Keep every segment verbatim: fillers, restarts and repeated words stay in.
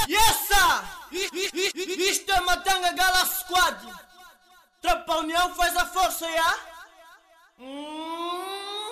Yessa! Isto é Matanga Gala Squad. Tropa União faz a força, já? Hum...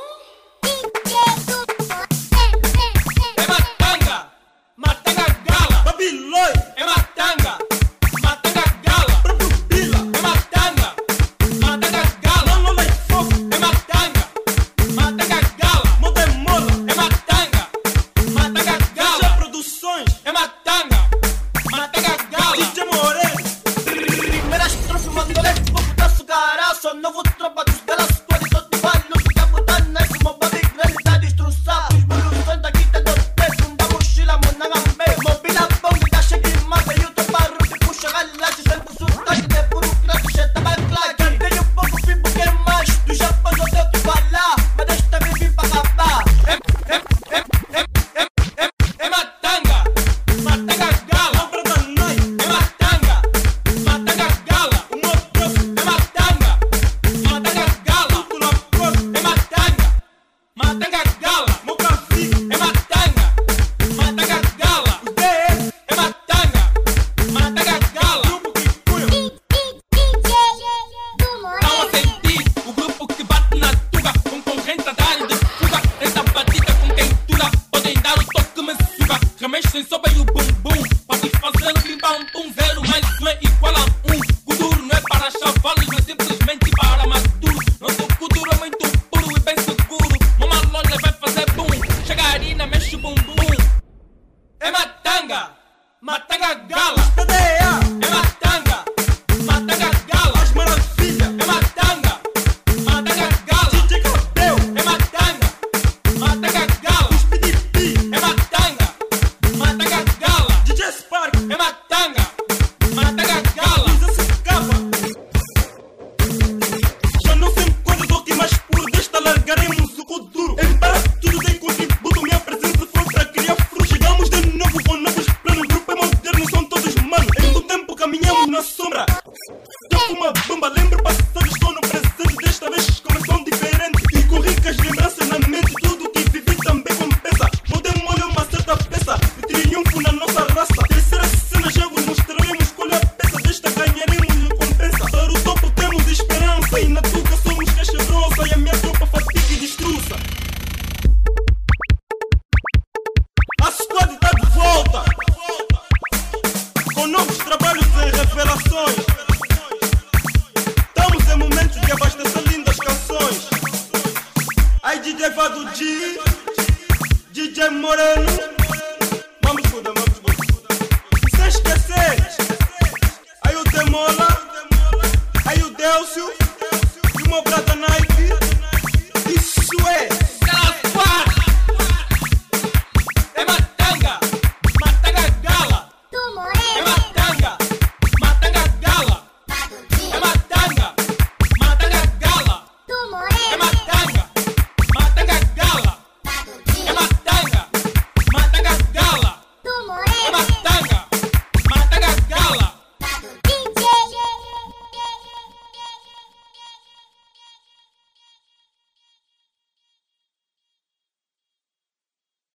É Matanga! Matanga Gala! Babiloi! É Matanga! Matanga Gala! Próprio Bila! É Matanga! Matanga Gala! Não, não vai fogo! É Matanga! Matanga Gala! Modemola! É Matanga! Matanga Gala! Gala! Produções! É Matanga! Matanga Gala! D J Moreno! Primeira estrofe, mandolé, pouco da sugaraça. Novo tropa dos Gala Squad. Todo vale, fica botando nesse mobile grande da destrução. Os burros daqui tá do teto, da mochila, monangambe. Mobila bong, da chegue de mapa. E o tropa rude puxa relaxe. Sempre sotaque de burocrata, cheta backlack. Tem um pouco fim, porque é mais. Do Japão não deu que falar, mas desta vez vim pra acabar. É, é, é, é, é, é, é Matanga! Matanga Gala! Compra da noite! É Matanga! Matanga Gala! O motor! É Matanga! Matanga Gala! Tudo na força! É Matanga! Matanga Gala! Mocafica! É Matanga! Matanga Gala! Os D S! É Matanga! Matanga Gala! Grupo Kikuya! Não a sentir o grupo que bate na tuga. Concorrente a dar de fuga. Essa batida com quentura podem dar o toque me suga. Remexem só bem o bumbum. Pode fazer o bim bam pum. Zero mais um é igual a um. Kuduro não é para chavalos, mas simplesmente para maduro. Nosso Kuduro é muito puro e bem seguro. Uma loja vai fazer boom. Chegarina mexe o bumbum. É Matanga! Matanga Gala! T D A! É Matanga! Matanga Gala! As Maravilhas! É Matanga! Matanga Gala! D J Cabel! É Matanga! Matanga Gala! Os P D P! É Matanga! Matanga Gala! D J Spark! É Matanga!